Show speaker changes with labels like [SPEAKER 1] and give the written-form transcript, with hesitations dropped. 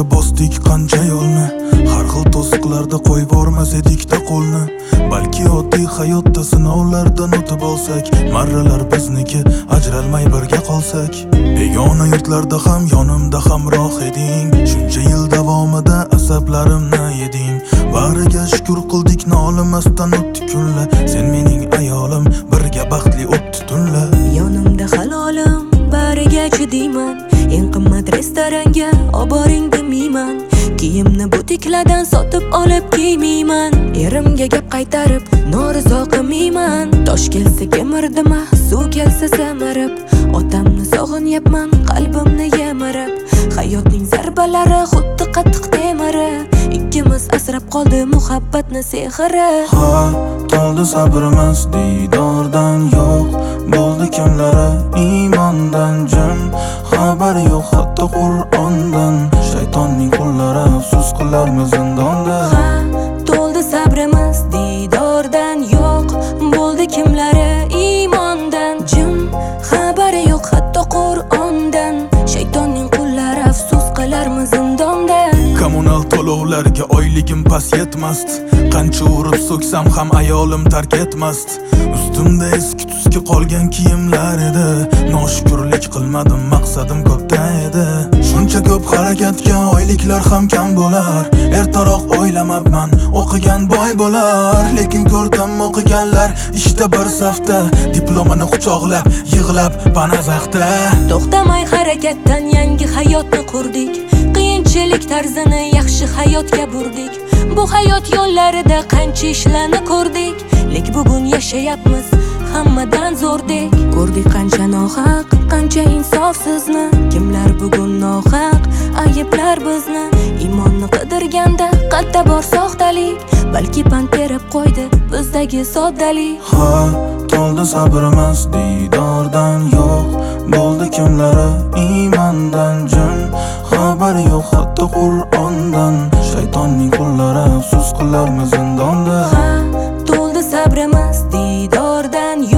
[SPEAKER 1] Qancha bosdik qancha yo'lni, har xil to'siqlarda qo'yib bormas edik-da qo'lni. Balki oddiy hayotda sinovlardan o'tib olsak, marralar bizniki, ajralmay birga qolsak. Begona yurtlarda ham yonimda hamroh eding, shuncha yil davomida asablarimni yeding. Bariga shukr qildik, nolimasdan o'tdi kunlar. Sen mening ayolim, birga baxtli o'tdi tunlar.
[SPEAKER 2] Yonimda halolim, bariga chidiyman. Eng qimmat restoranga oboring demiyman. Kiyimni butikladan sotib olib kiymayman. Erimga gap qaytarib norizo qilmayman. Tosh kelsa kemirdima, suv kelsa samarib. Otamni sog'inyapman, qalbimni yemirib. Hayotning zarbalari xuddi qattiq temiri. Ikkimiz asrab qoldi muhabbatni sehri.
[SPEAKER 1] Ha, to'ldi sabrimiz diydordan yo'q. Bo'ldi kimlari iymondan jim. Xabari yo'q hatto Qur'ondan. Shaytonning qullari afsus qilarmi zindonda.
[SPEAKER 2] Ha, to'ldi sabrimiz diydordan yo'q. Bo'ldi kimlari iymondan jim. Xabari yo'q hatto Qur'ondan. Shaytonning qullari afsus qilarmi zindonda.
[SPEAKER 1] Kommunal to'lovlarga oyligim pas yetmasd. Qancha urib so'ksam ham ayolim tark etmasd. Ustimda eski tuski qolgan kiyimlar edi. Noshukrlik qilmadim, maqsadim ko'pda edi. Shuncha ko'p harakatga oyliklar ham kam bo'lar. Ertaroq o'ylamabman, o'qigan boy bo'lar. Lekin ko'rdim o'qiganlar ishda bir safda, diplomini quchoqlab, yig'lab panazaxda.
[SPEAKER 2] To'xtamay harakatdan yangi hayotni qurdik. Qiyinchilik tarzini yaxshi hayotga burdik. Bu hayot yo'llarida qancha ishlarni ko'rdik. Lek bugun yashayapmiz hammadan zo'rdek. Ko'rdik qancha nohaq, qancha insofsizni. Kimlar bugun nohaq ayblar bizni. Iymonni qidirganda qalbda bor soxtalik. Balki pand berib qo'ydi bizdagi soddalik.
[SPEAKER 1] Ha, to'ldi sabrimiz diydordan yo'q. Bo'ldi kimlari iymondan jim. Xabari yo'q hatto Qur'ondan. Shaytonning qullari afsus qilarmi zindonda.
[SPEAKER 2] Ha, to'ldi sabrimiz diydordan